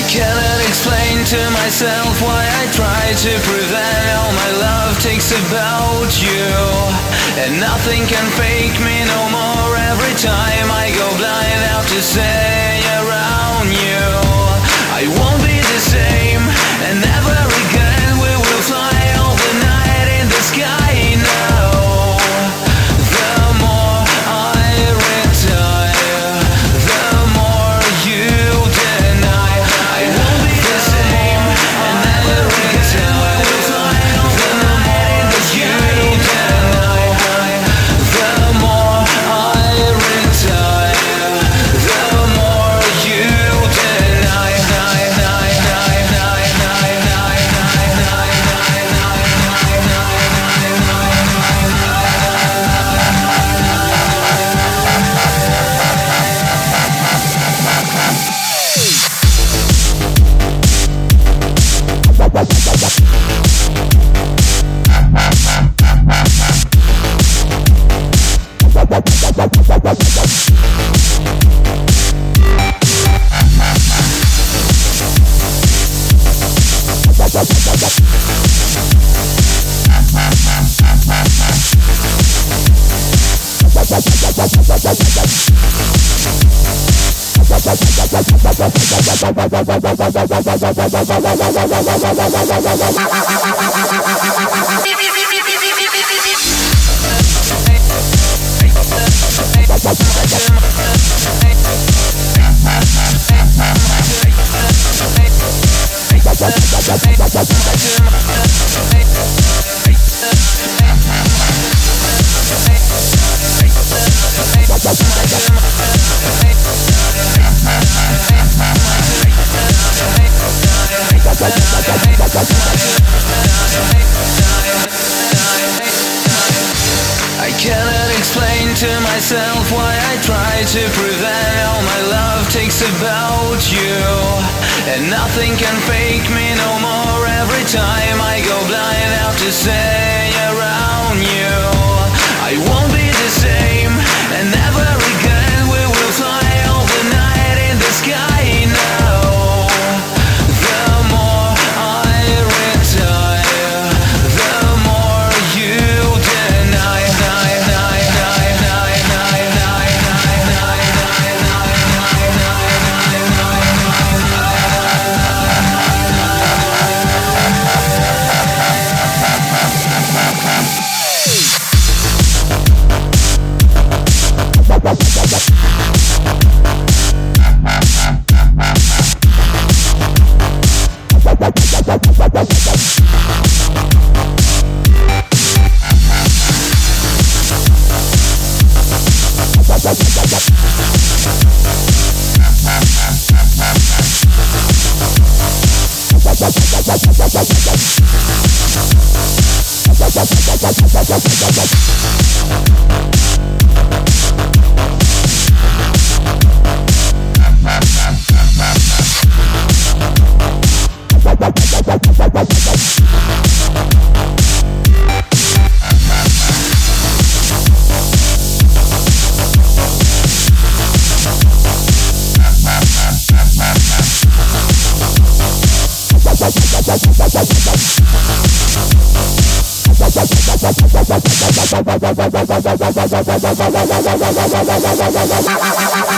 cannot explain to myself why I try to prevent all my love takes about you. And nothing can fake me no more. Every time I go blind out to stay around you, I won't be the same, and never again we will fly all the night in the sky now. The more I retire, the more you deny. I won't be the same, and never again we will fly all the night in the sky now. The more I retire, the more you deny. I cannot explain to myself why I try to prevent all my love takes about you. And nothing can fake me no more. Every time I go blind out to stay around you, I won't be the same, and never again we will fly all the night in the sky now. The more I retire, the more you deny. Wow.